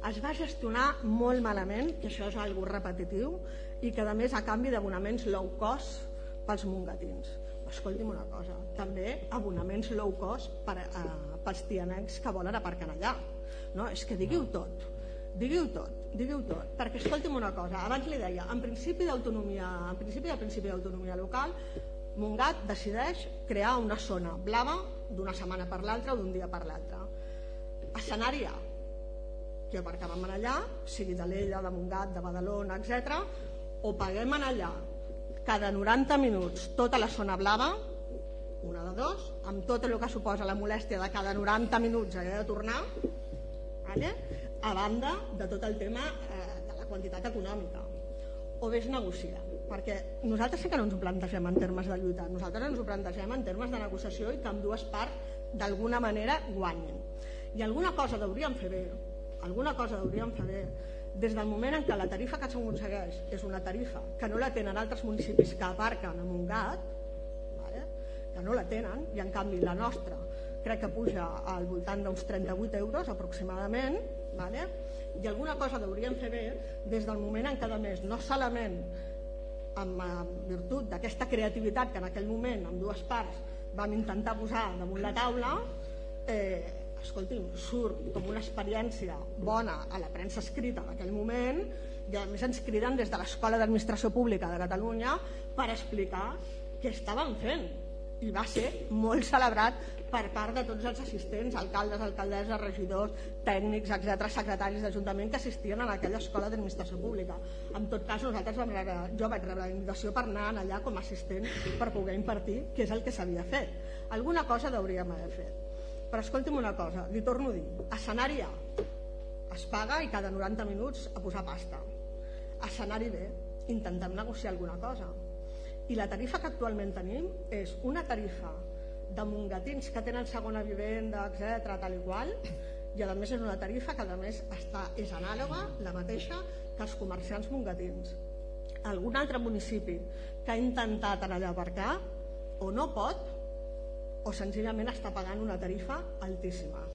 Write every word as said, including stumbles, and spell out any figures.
es va gestionar molt malament, que això és algo repetitiu, i que a més a canvi d'abonaments low cost pels mongatins. Escolti'm una cosa, també abonaments low cost per, uh, pels tianencs que volen aparcar allà. No, és que diguiu tot, diguiu tot, diguiu tot, perquè escolti'm una cosa, abans li deia, en principi d'autonomia, en principi del principi d'autonomia local, Montgat decideix crear una zona blava d'una setmana per l'altra o d'un dia per l'altre. Escenari A, que aparcàvem allà, sigui de l'Ella, de Montgat, de Badalona, etcètera, o paguem allà cada noranta minuts tota la zona blava, una de dos, amb tot el que suposa la molèstia de cada noranta minuts haver de tornar, vale? A banda de tot el tema eh, de la quantitat econòmica. O bé es negocia, perquè nosaltres sí que no ens ho plantegem en termes de lluita, nosaltres ens ho plantegem en termes de negociació i que ambdues parts d'alguna manera guanyin. I alguna cosa hauríem fer bé, alguna cosa hauríem fer bé, des del moment en què la tarifa que s'aconsegueix és una tarifa que no la tenen altres municipis que aparquen a Montgat, vale? Que no la tenen, i en canvi la nostra crec que puja al voltant d'uns trenta-vuit euros aproximadament, vale? I alguna cosa hauríem fer bé des del moment en què a més no solament amb virtut d'aquesta creativitat que en aquell moment amb dues parts vam intentar posar damunt la taula, eh, escolti'm, surt com una experiència bona a la premsa escrita d'aquell moment, i a més ens criden des de l'Escola d'Administració Pública de Catalunya per explicar què estaven fent, i va ser molt celebrat per part de tots els assistents, alcaldes, alcaldesses, regidors, tècnics, etcètera, secretaris d'Ajuntament que assistien a aquella Escola d'Administració Pública. En tot cas, nosaltres vam rebre, jo vaig rebre la invitació per anar allà com a assistent per poder impartir, que és el que s'havia fet. Alguna cosa hauríem d'haver fet. Però escolti'm una cosa, li torno a dir, escenari A, es paga i cada noranta minuts a posar pasta. Escenari B, intentem negociar alguna cosa. I la tarifa que actualment tenim és una tarifa de mongatins que tenen segona vivenda, etcètera, tal i qual, i a més és una tarifa que a més està, és anàloga, la mateixa, que els comerciants mongatins. Algun altre municipi que ha intentat anar allà a aparcar o no pot o senzillament està pagant una tarifa altíssima.